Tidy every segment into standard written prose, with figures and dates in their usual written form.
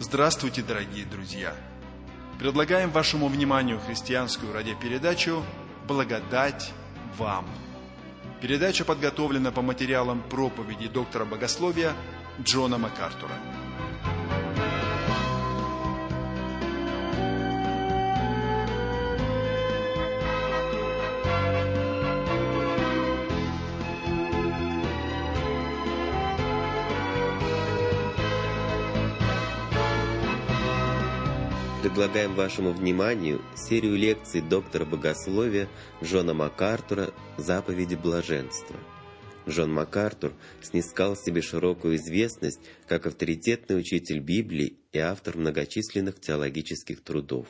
Здравствуйте, дорогие друзья! Предлагаем вашему вниманию христианскую радиопередачу «Благодать вам». Передача подготовлена по материалам проповеди доктора богословия Джона МакАртура. Предлагаем вашему вниманию серию лекций доктора богословия Джона МакАртура «Заповеди блаженства». Джон МакАртур снискал себе широкую известность как авторитетный учитель Библии и автор многочисленных теологических трудов.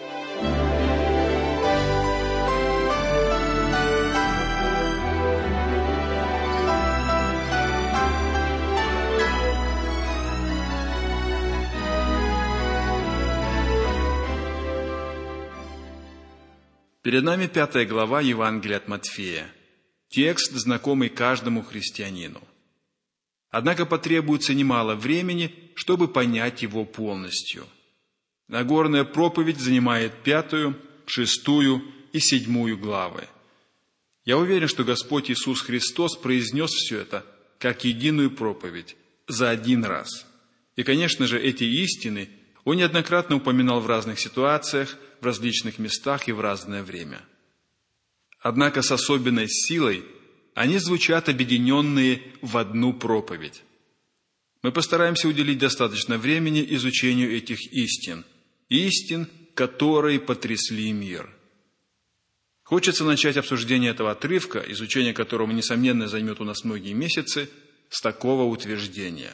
Перед нами 5 глава Евангелия от Матфея. Текст, знакомый каждому христианину. Однако потребуется немало времени, чтобы понять его полностью. Нагорная проповедь занимает 5, 6 и 7 главы. Я уверен, что Господь Иисус Христос произнес все это как единую проповедь за один раз. И, конечно же, эти истины Он неоднократно упоминал в разных ситуациях, в различных местах и в разное время. Однако с особенной силой они звучат объединенные в одну проповедь. Мы постараемся уделить достаточно времени изучению этих истин, которые потрясли мир. Хочется начать обсуждение этого отрывка, изучение которого, несомненно, займет у нас многие месяцы, с такого утверждения.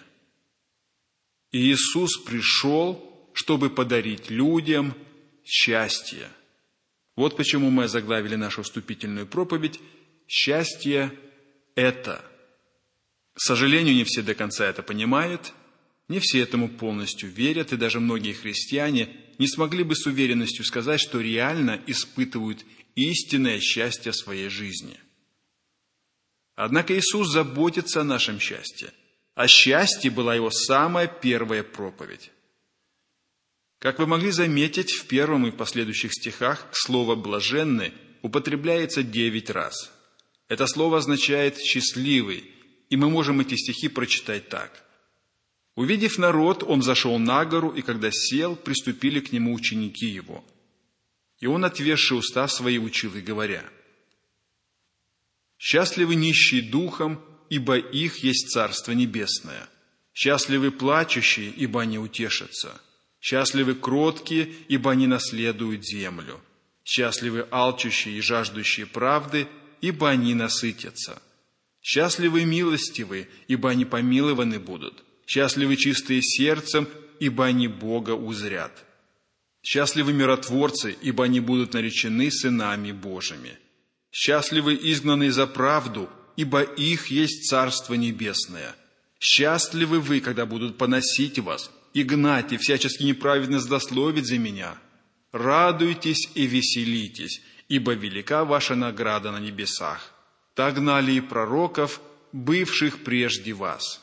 Иисус пришел, чтобы подарить людям счастье. Вот почему мы озаглавили нашу вступительную проповедь «Счастье – это». К сожалению, не все до конца это понимают, не все этому полностью верят, и даже многие христиане не смогли бы с уверенностью сказать, что реально испытывают истинное счастье в своей жизни. Однако Иисус заботится о нашем счастье. О счастье была Его самая первая проповедь. Как вы могли заметить, в 1 и последующих стихах слово «блаженны» употребляется 9 раз. Это слово означает «счастливый», и мы можем эти стихи прочитать так. «Увидев народ, он взошел на гору, и когда сел, приступили к нему ученики его. И он, отверзши уста свои, учил их, говоря: счастливы нищие духом, ибо их есть Царство Небесное. Счастливы плачущие, ибо они утешатся. Счастливы кроткие, ибо они наследуют землю. Счастливы алчущие и жаждущие правды, ибо они насытятся. Счастливы милостивые, ибо они помилованы будут. Счастливы чистые сердцем, ибо они Бога узрят. Счастливы миротворцы, ибо они будут наречены сынами Божьими. Счастливы изгнанные за правду, ибо их есть Царство Небесное. Счастливы вы, когда будут поносить вас, и гнать, и всячески неправедно злословить за меня. Радуйтесь и веселитесь, ибо велика ваша награда на небесах. Так гнали и пророков, бывших прежде вас».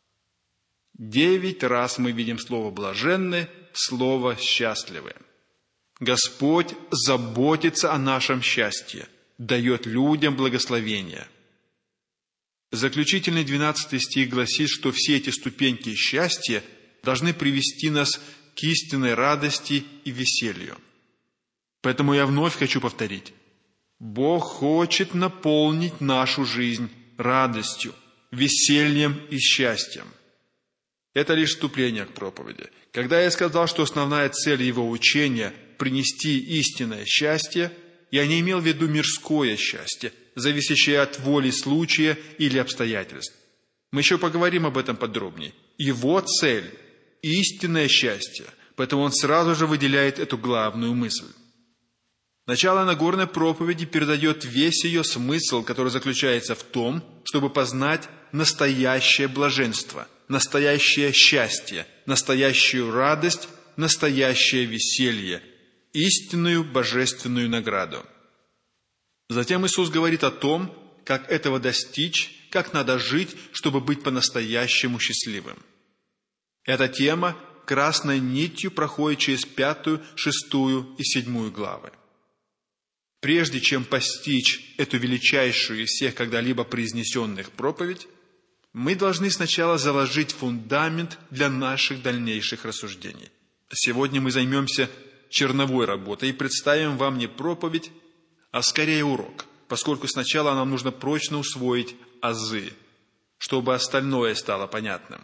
9 раз мы видим слово «блаженны», слово «счастливы». Господь заботится о нашем счастье, дает людям благословение. Заключительный 12 стих гласит, что все эти ступеньки счастья должны привести нас к истинной радости и веселью. Поэтому я вновь хочу повторить. Бог хочет наполнить нашу жизнь радостью, весельем и счастьем. Это лишь вступление к проповеди. Когда я сказал, что основная цель его учения – принести истинное счастье, я не имел в виду мирское счастье, зависящее от воли случая или обстоятельств. Мы еще поговорим об этом подробнее. Его цель – истинное счастье, поэтому он сразу же выделяет эту главную мысль. Начало Нагорной проповеди передает весь ее смысл, который заключается в том, чтобы познать настоящее блаженство, настоящее счастье, настоящую радость, настоящее веселье, истинную божественную награду. Затем Иисус говорит о том, как этого достичь, как надо жить, чтобы быть по-настоящему счастливым. Эта тема, красной нитью проходит через 5, 6 и 7 главы. Прежде чем постичь эту величайшую из всех когда-либо произнесенных проповедь, мы должны сначала заложить фундамент для наших дальнейших рассуждений. Сегодня мы займемся черновой работой и представим вам не проповедь, а скорее урок, поскольку сначала нам нужно прочно усвоить азы, чтобы остальное стало понятным.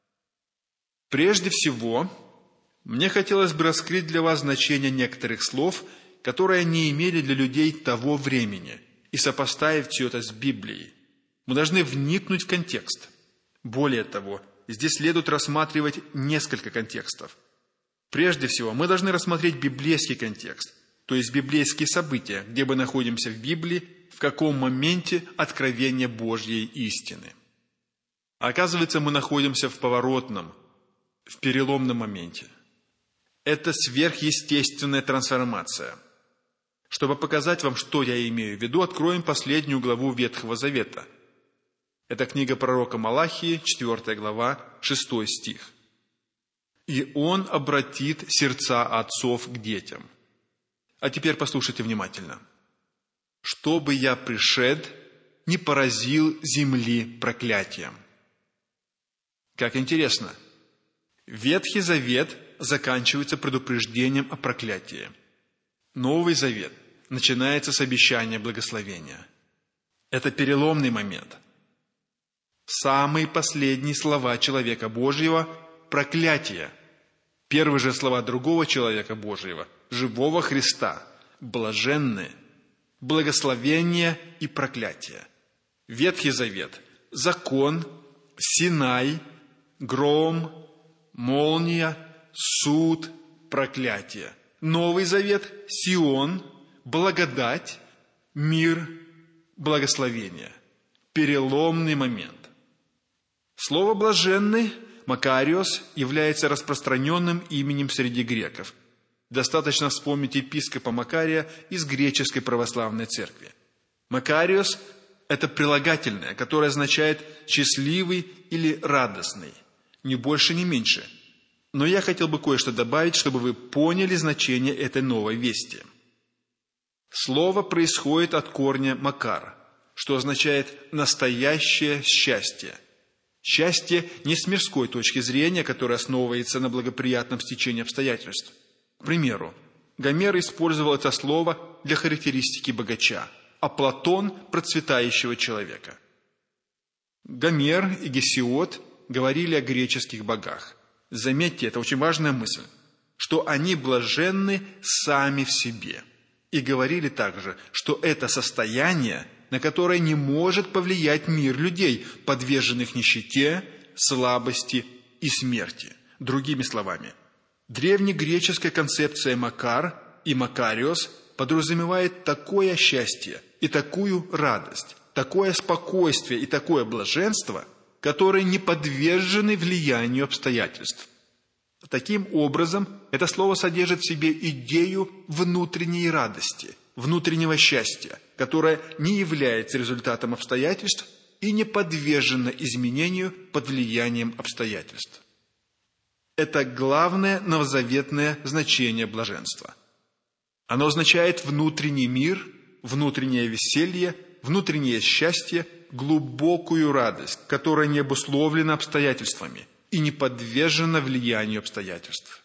Прежде всего, мне хотелось бы раскрыть для вас значение некоторых слов, которые они имели для людей того времени, и сопоставить все это с Библией. Мы должны вникнуть в контекст. Более того, здесь следует рассматривать несколько контекстов. Прежде всего, мы должны рассмотреть библейский контекст, то есть библейские события, где мы находимся в Библии, в каком моменте откровения Божьей истины. Оказывается, мы находимся в поворотном, в переломном моменте. Это сверхъестественная трансформация. Чтобы показать вам, что я имею в виду, откроем последнюю главу Ветхого Завета. Это книга пророка Малахии, 4 глава, 6 стих. «И он обратит сердца отцов к детям». А теперь послушайте внимательно. «Чтобы я пришед, не поразил земли проклятием». Как интересно. Ветхий Завет заканчивается предупреждением о проклятии. Новый Завет начинается с обещания благословения. Это переломный момент. Самые последние слова человека Божьего – проклятие. Первые же слова другого человека Божьего, живого Христа – блаженны, благословение и проклятие. Ветхий Завет – закон, Синай, гром, молния, суд, проклятие. Новый Завет – Сион, благодать, мир, благословение. Переломный момент. Слово «блаженный» Макариос является распространенным именем среди греков. Достаточно вспомнить епископа Макария из греческой православной церкви. Макариос – это прилагательное, которое означает «счастливый» или «радостный». Ни больше, ни меньше. Но я хотел бы кое-что добавить, чтобы вы поняли значение этой новой вести. Слово происходит от корня «макар», что означает «настоящее счастье». Счастье не с мирской точки зрения, которое основывается на благоприятном стечении обстоятельств. К примеру, Гомер использовал это слово для характеристики богача, а Платон – процветающего человека. Гомер и Гесиод говорили о греческих богах. Заметьте, это очень важная мысль, что они блаженны сами в себе. И говорили также, что это состояние, на которое не может повлиять мир людей, подверженных нищете, слабости и смерти. Другими словами, древнегреческая концепция «макар» и «макариос» подразумевает такое счастье и такую радость, такое спокойствие и такое блаженство, которые не подвержены влиянию обстоятельств. Таким образом, это слово содержит в себе идею внутренней радости, внутреннего счастья, которое не является результатом обстоятельств и не подвержено изменению под влиянием обстоятельств. Это главное новозаветное значение блаженства. Оно означает внутренний мир, внутреннее веселье, внутреннее счастье, глубокую радость, которая не обусловлена обстоятельствами и не подвержена влиянию обстоятельств.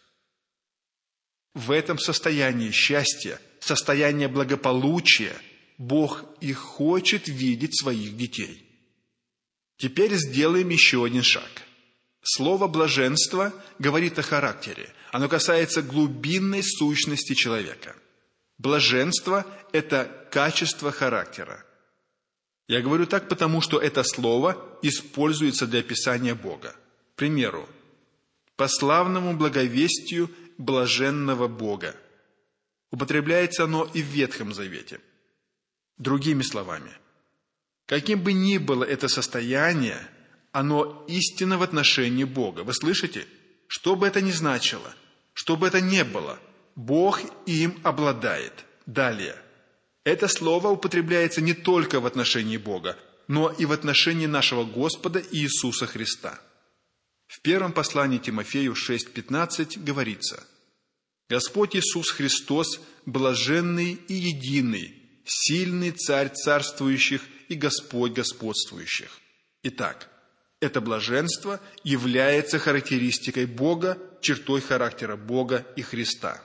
В этом состоянии счастья, состоянии благополучия, Бог и хочет видеть своих детей. Теперь сделаем еще один шаг. Слово «блаженство» говорит о характере. Оно касается глубинной сущности человека. Блаженство – это качество характера. Я говорю так, потому что это слово используется для описания Бога. К примеру, «по славному благовестию блаженного Бога». Употребляется оно и в Ветхом Завете. Другими словами, каким бы ни было это состояние, оно истинно в отношении Бога. Вы слышите? Что бы это ни значило, что бы это ни было, Бог им обладает. Далее. Это слово употребляется не только в отношении Бога, но и в отношении нашего Господа Иисуса Христа. В первом послании Тимофею 6:15 говорится: «Господь Иисус Христос, блаженный и единый, сильный Царь царствующих и Господь господствующих». Итак, это блаженство является характеристикой Бога, чертой характера Бога и Христа.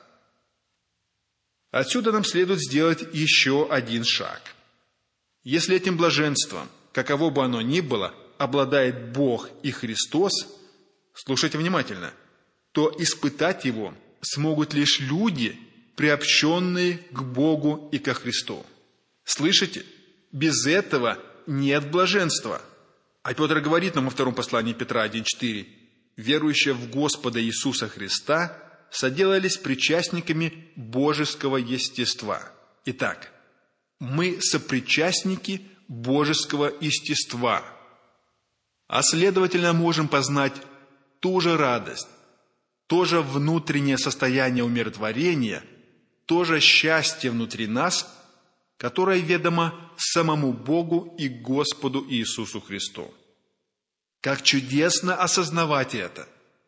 Отсюда нам следует сделать еще один шаг. Если этим блаженством, каково бы оно ни было, обладает Бог и Христос, слушайте внимательно, то испытать его смогут лишь люди, приобщенные к Богу и ко Христу. Слышите? Без этого нет блаженства. А Петр говорит нам во втором послании Петра 1:4: «Верующие в Господа Иисуса Христа соделались причастниками божеского естества». Итак, мы сопричастники божеского естества, а следовательно можем познать ту же радость, то же внутреннее состояние умиротворения, то же счастье внутри нас, которое ведомо самому Богу и Господу Иисусу Христу. Как чудесно осознавать это!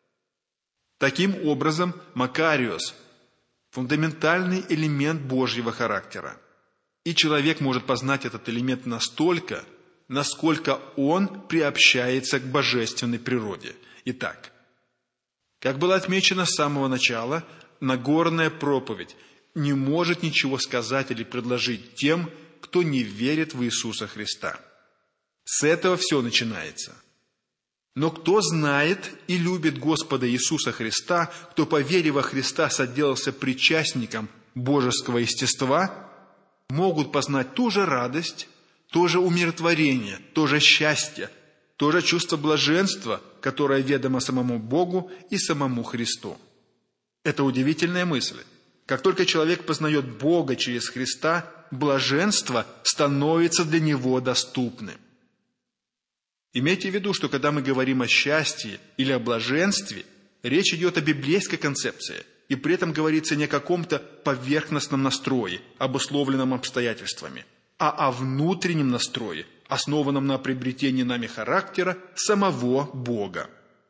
Таким образом, Макариос – фундаментальный элемент Божьего характера. И человек может познать этот элемент настолько, насколько он приобщается к божественной природе. Итак, как было отмечено с самого начала, Нагорная проповедь не может ничего сказать или предложить тем, кто не верит в Иисуса Христа. С этого все начинается. Но кто знает и любит Господа Иисуса Христа, кто по вере во Христа соделался причастником божеского естества, могут познать ту же радость, то же умиротворение, то же счастье, то же чувство блаженства, которое ведомо самому Богу и самому Христу. Это удивительная мысль. Как только человек познает Бога через Христа, блаженство становится для него доступным. Имейте в виду, что когда мы говорим о счастье или о блаженстве, речь идет о библейской концепции, и при этом говорится не о каком-то поверхностном настрое, обусловленном обстоятельствами, а о внутреннем настрое, основанном на приобретении нами характера самого Бога.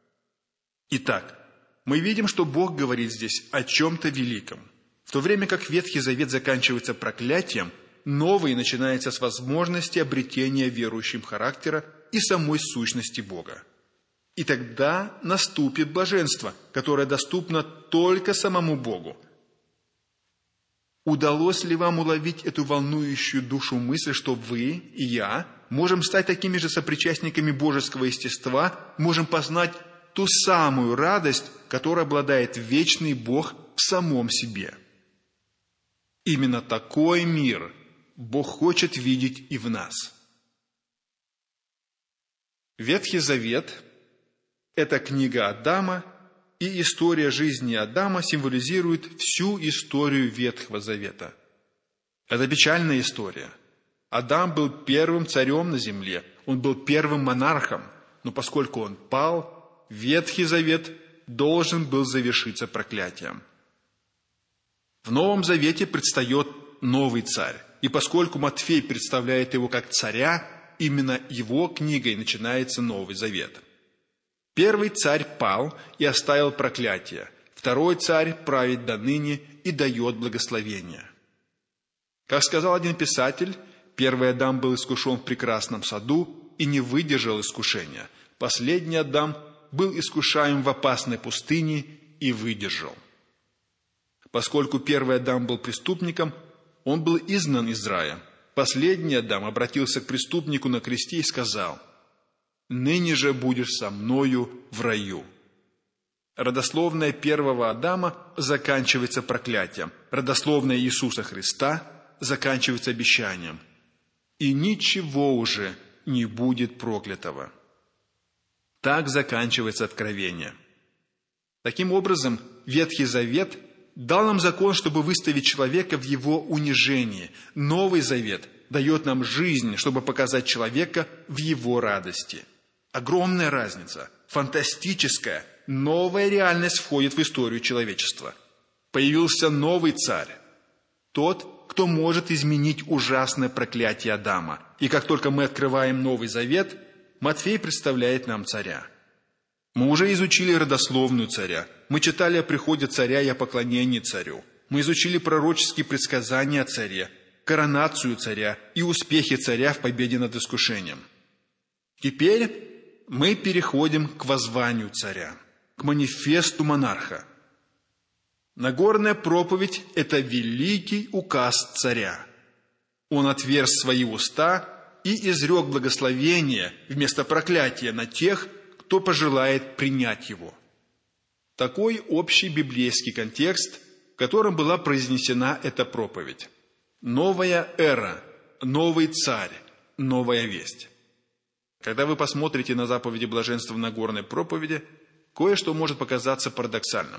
Итак, мы видим, что Бог говорит здесь о чем-то великом. В то время как Ветхий Завет заканчивается проклятием, Новый начинается с возможности обретения верующим характера и самой сущности Бога. И тогда наступит блаженство, которое доступно только самому Богу. Удалось ли вам уловить эту волнующую душу мысль, что вы и я можем стать такими же сопричастниками божеского естества, можем познать ту самую радость, которой обладает вечный Бог в самом себе? Именно такой мир Бог хочет видеть и в нас. Ветхий Завет – это книга Адама, и история жизни Адама символизирует всю историю Ветхого Завета. Это печальная история. Адам был первым царем на земле, он был первым монархом, но поскольку он пал, Ветхий Завет должен был завершиться проклятием. В Новом Завете предстает новый царь, и поскольку Матфей представляет его как царя, именно его книгой начинается Новый Завет. Первый царь пал и оставил проклятие. Второй царь правит до ныне и дает благословение. Как сказал один писатель, первый Адам был искушен в прекрасном саду и не выдержал искушения. Последний Адам был искушаем в опасной пустыне и выдержал. Поскольку первый Адам был преступником, он был изгнан из рая. Последний Адам обратился к преступнику на кресте и сказал: «Ныне же будешь со мною в раю». Родословная первого Адама заканчивается проклятием. Родословная Иисуса Христа заканчивается обещанием. И ничего уже не будет проклятого. Так заканчивается Откровение. Таким образом, Ветхий Завет дал нам закон, чтобы выставить человека в его унижении. Новый Завет дает нам жизнь, чтобы показать человека в его радости. Огромная разница, фантастическая, новая реальность входит в историю человечества. Появился новый царь, тот, кто может изменить ужасное проклятие Адама. И как только мы открываем Новый Завет, Матфей представляет нам царя. Мы уже изучили родословную царя. Мы читали о приходе царя и о поклонении царю. Мы изучили пророческие предсказания о царе, коронацию царя и успехи царя в победе над искушением. Теперь мы переходим к воззванию царя, к манифесту монарха. Нагорная проповедь – это великий указ царя. Он отверз свои уста и изрек благословение вместо проклятия на тех, кто пожелает принять его. Такой общий библейский контекст, в котором была произнесена эта проповедь. Новая эра, новый царь, новая весть. Когда вы посмотрите на заповеди блаженства в Нагорной проповеди, кое-что может показаться парадоксальным.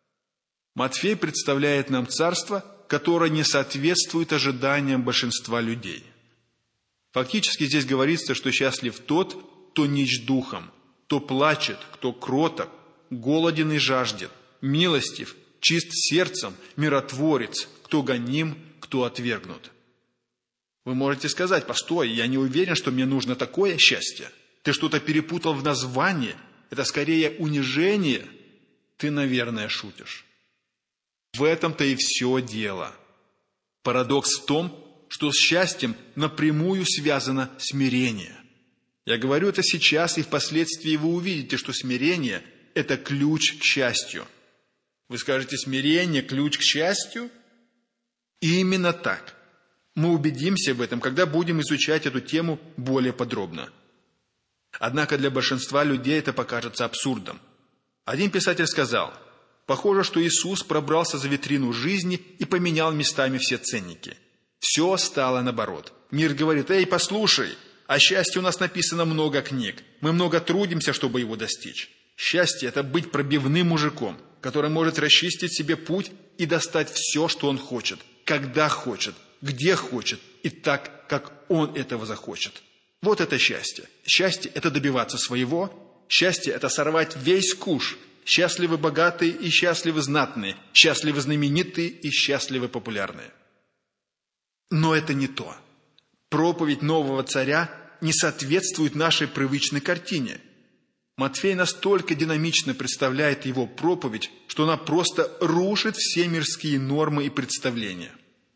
Матфей представляет нам царство, которое не соответствует ожиданиям большинства людей. Фактически здесь говорится, что счастлив тот, кто нищ духом, кто плачет, кто кроток, голоден и жаждет, милостив, чист сердцем, миротворец, кто гоним, кто отвергнут. Вы можете сказать: постой, я не уверен, что мне нужно такое счастье. Ты что-то перепутал в названии, это скорее унижение. Ты, наверное, шутишь. В этом-то и все дело. Парадокс в том, что с счастьем напрямую связано смирение. Я говорю это сейчас, и впоследствии вы увидите, что смирение – это ключ к счастью. Вы скажете: смирение – ключ к счастью? И именно так. Мы убедимся в этом, когда будем изучать эту тему более подробно. Однако для большинства людей это покажется абсурдом. Один писатель сказал: похоже, что Иисус пробрался за витрину жизни и поменял местами все ценники. Все стало наоборот. Мир говорит: эй, послушай, о счастье у нас написано много книг. Мы много трудимся, чтобы его достичь. Счастье – это быть пробивным мужиком, который может расчистить себе путь и достать все, что он хочет, когда хочет, где хочет и так, как он этого захочет. Вот это счастье. Счастье – это добиваться своего. Счастье – это сорвать весь куш. Счастливы богатые и счастливы знатные. Счастливы знаменитые и счастливы популярные. Но это не то. Проповедь нового царя не соответствует нашей привычной картине. Матфей настолько динамично представляет его проповедь, что она просто рушит все мирские нормы и представления.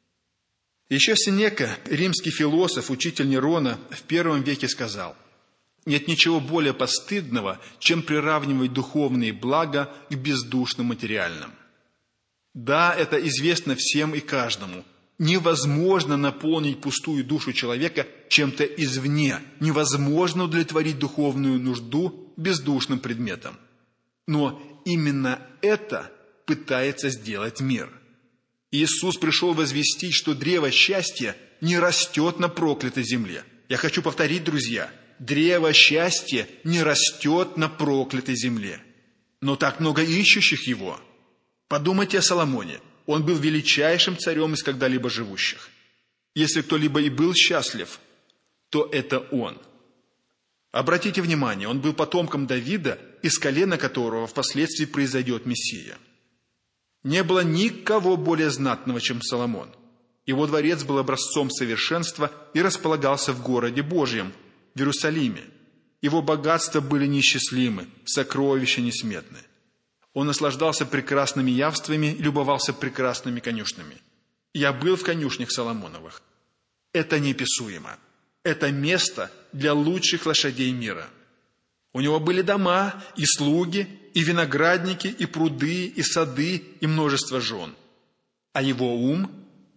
Еще Сенека, римский философ, учитель Нерона, в I веке сказал: «Нет ничего более постыдного, чем приравнивать духовные блага к бездушным материальным». Да, это известно всем и каждому. Невозможно наполнить пустую душу человека чем-то извне. Невозможно удовлетворить духовную нужду бездушным предметом. Но именно это пытается сделать мир. Иисус пришел возвестить, что древо счастья не растет на проклятой земле. Я хочу повторить, друзья, древо счастья не растет на проклятой земле. Но так много ищущих его. Подумайте о Соломоне. Он был величайшим царем из когда-либо живущих. Если кто-либо и был счастлив, то это он. Обратите внимание, он был потомком Давида, из колена которого впоследствии произойдет Мессия. Не было никого более знатного, чем Соломон. Его дворец был образцом совершенства и располагался в городе Божьем, в Иерусалиме. Его богатства были неисчислимы, сокровища несметны. Он наслаждался прекрасными явствами и любовался прекрасными конюшнями. Я был в конюшнях Соломоновых. Это неописуемо. Это место для лучших лошадей мира. У него были дома и слуги, и виноградники, и пруды, и сады, и множество жен. А его ум?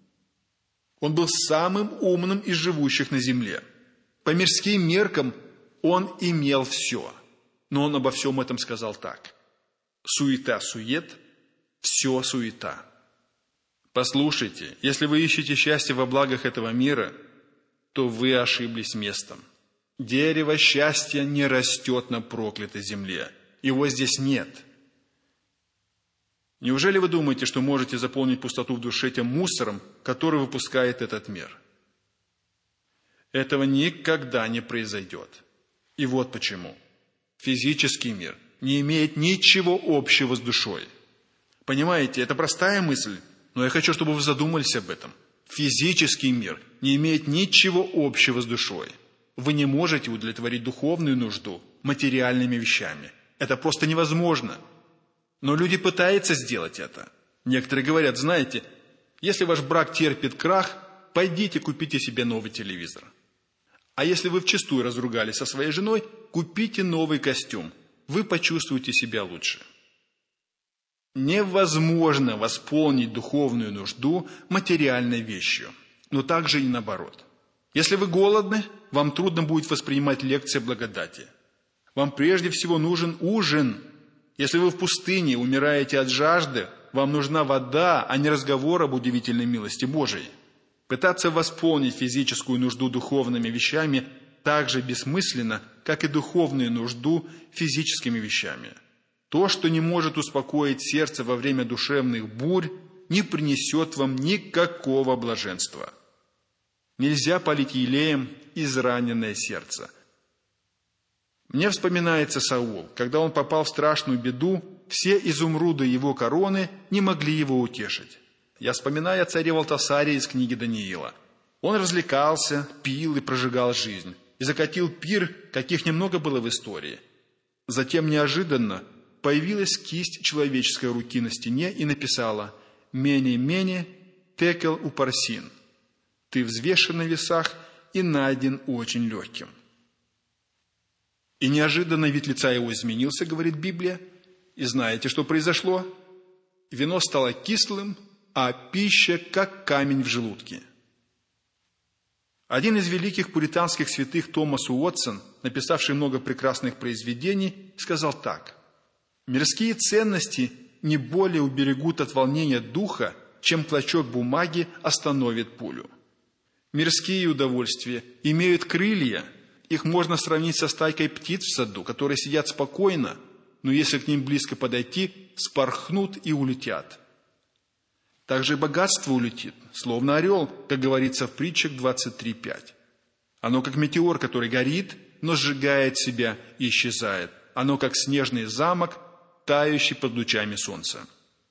Он был самым умным из живущих на земле. По мирским меркам он имел все. Но он обо всем этом сказал так: суета-сует, все суета. Послушайте, если вы ищете счастье во благах этого мира, то вы ошиблись местом. Дерево счастья не растет на проклятой земле. Его здесь нет. Неужели вы думаете, что можете заполнить пустоту в душе тем мусором, который выпускает этот мир? Этого никогда не произойдет. И вот почему. Физический мир не имеет ничего общего с душой. Понимаете, это простая мысль, но я хочу, чтобы вы задумались об этом. Физический мир не имеет ничего общего с душой. Вы не можете удовлетворить духовную нужду материальными вещами. Это просто невозможно. Но люди пытаются сделать это. Некоторые говорят, знаете, если ваш брак терпит крах, пойдите купите себе новый телевизор. А если вы вчистую разругались со своей женой, купите новый костюм. Вы почувствуете себя лучше. Невозможно восполнить духовную нужду материальной вещью, но также и наоборот. Если вы голодны, вам трудно будет воспринимать лекции благодати. Вам прежде всего нужен ужин. Если вы в пустыне умираете от жажды, вам нужна вода, а не разговор об удивительной милости Божией. Пытаться восполнить физическую нужду духовными вещами так же бессмысленно, как и духовную нужду физическими вещами. То, что не может успокоить сердце во время душевных бурь, не принесет вам никакого блаженства. Нельзя полить елеем израненное сердце. Мне вспоминается Саул. Когда он попал в страшную беду, все изумруды его короны не могли его утешить. Я вспоминаю о царе Валтасаре из книги Даниила. Он развлекался, пил и прожигал жизнь, и закатил пир, каких немного было в истории. Затем неожиданно появилась кисть человеческой руки на стене и написала «Мени-мени текел упарсин». «Ты взвешен на весах и найден очень легким». И неожиданно вид лица его изменился, говорит Библия. И знаете, что произошло? Вино стало кислым, а пища как камень в желудке. Один из великих пуританских святых Томас Уотсон, написавший много прекрасных произведений, сказал так: «Мирские ценности не более уберегут от волнения духа, чем клочок бумаги остановит пулю. Мирские удовольствия имеют крылья, их можно сравнить со стайкой птиц в саду, которые сидят спокойно, но если к ним близко подойти, спорхнут и улетят. Также богатство улетит, словно орел, как говорится в притчах 23:5. Оно как метеор, который горит, но сжигает себя и исчезает. Оно как снежный замок, тающий под лучами солнца».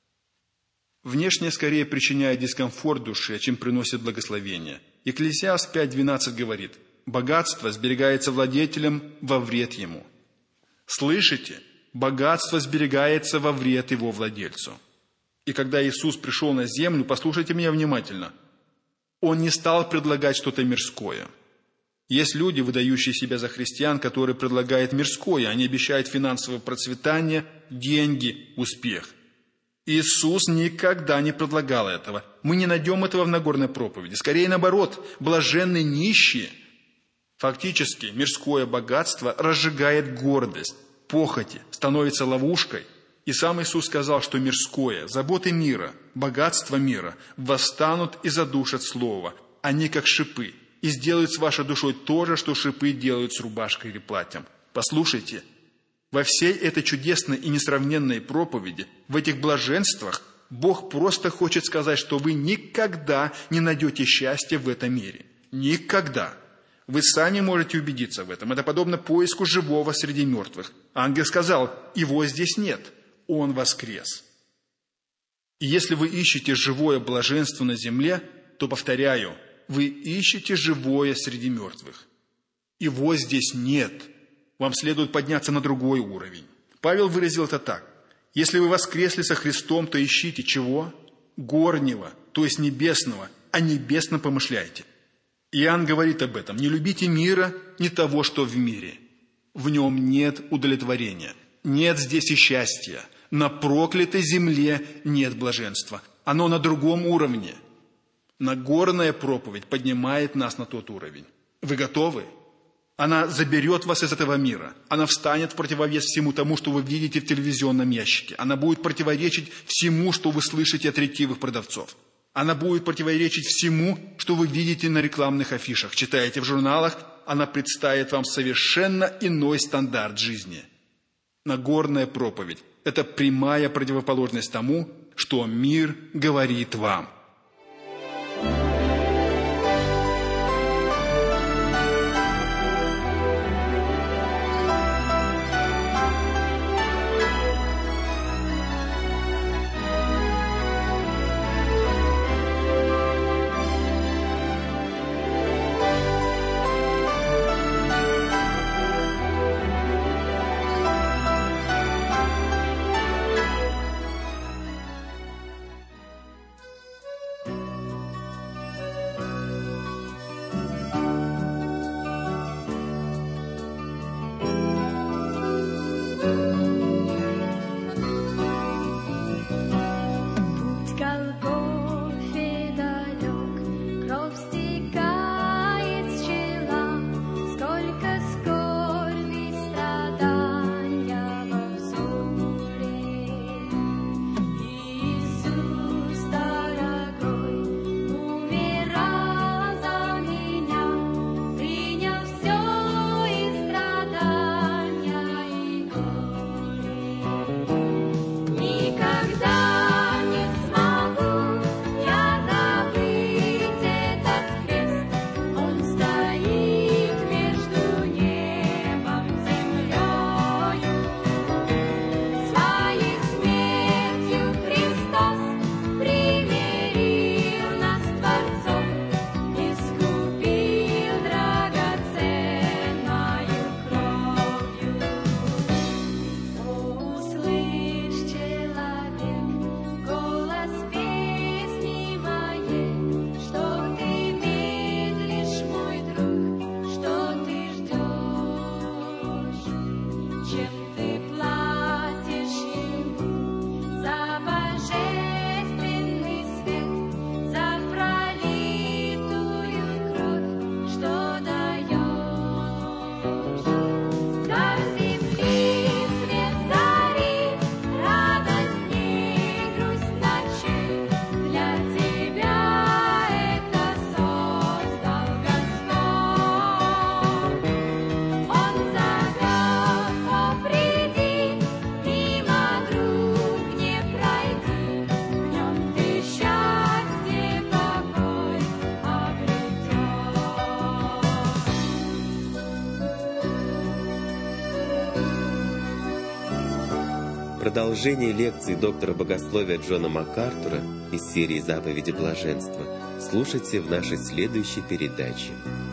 Внешне скорее причиняет дискомфорт душе, чем приносит благословение. Екклесиаст 5:12 говорит: «Богатство сберегается владетелем во вред ему». Слышите? Богатство сберегается во вред его владельцу. И когда Иисус пришел на землю, послушайте меня внимательно, Он не стал предлагать что-то мирское. Есть люди, выдающие себя за христиан, которые предлагают мирское. Они обещают финансовое процветание, деньги, успех. Иисус никогда не предлагал этого. Мы не найдем этого в Нагорной проповеди. Скорее наоборот, блаженны нищие. Фактически, мирское богатство разжигает гордость, похоти, становится ловушкой. И сам Иисус сказал, что мирское, заботы мира, богатство мира восстанут и задушат слово. Они как шипы, и сделают с вашей душой то же, что шипы делают с рубашкой или платьем. Послушайте, во всей этой чудесной и несравненной проповеди, в этих блаженствах, Бог просто хочет сказать, что вы никогда не найдете счастья в этом мире. Никогда. Вы сами можете убедиться в этом. Это подобно поиску живого среди мертвых. Ангел сказал: «Его здесь нет. Он воскрес». И если вы ищете живое блаженство на земле, то, повторяю, вы ищете живое среди мертвых. Его здесь нет. Вам следует подняться на другой уровень. Павел выразил это так: «Если вы воскресли со Христом, то ищите чего? Горнего, то есть небесного, о небесном помышляйте». Иоанн говорит об этом: «Не любите мира, ни того, что в мире. В нем нет удовлетворения, нет здесь и счастья. На проклятой земле нет блаженства. Оно на другом уровне». Нагорная проповедь поднимает нас на тот уровень. Вы готовы? Она заберет вас из этого мира. Она встанет в противовес всему тому, что вы видите в телевизионном ящике. Она будет противоречить всему, что вы слышите от ретивых продавцов. Она будет противоречить всему, что вы видите на рекламных афишах, читаете в журналах. Она представит вам совершенно иной стандарт жизни. Нагорная проповедь – это прямая противоположность тому, что мир говорит вам. Продолжение лекций доктора богословия Джона МакАртура из серии «Заповеди блаженства» слушайте в нашей следующей передаче.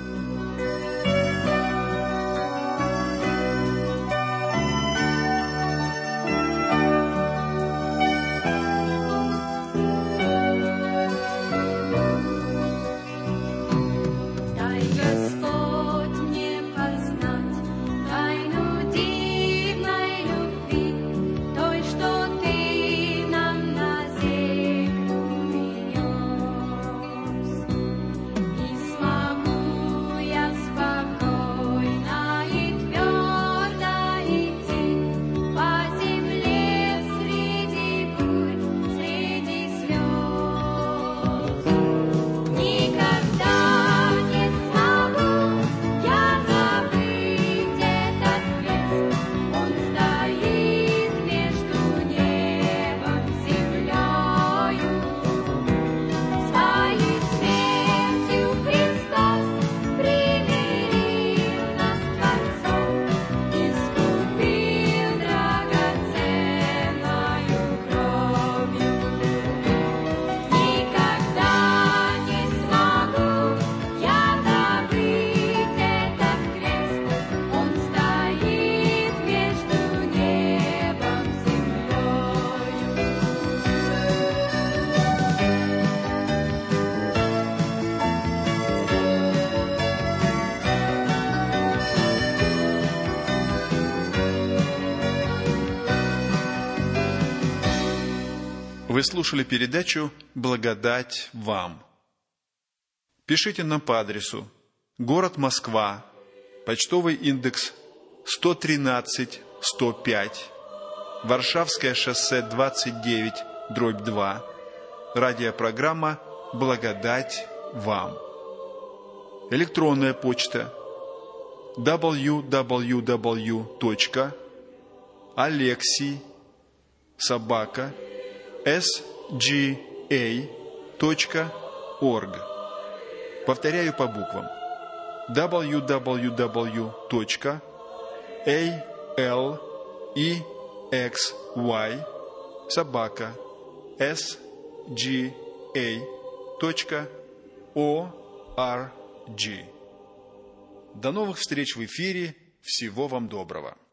Вы слушали передачу «Благодать вам». Пишите нам по адресу: город Москва, почтовый индекс 113-105, Варшавское шоссе 29/2, радиопрограмма «Благодать вам». Электронная почта www.alexi@sga.org. Повторяю по буквам: www.alexi@sga.org. До новых встреч в эфире. Всего вам доброго.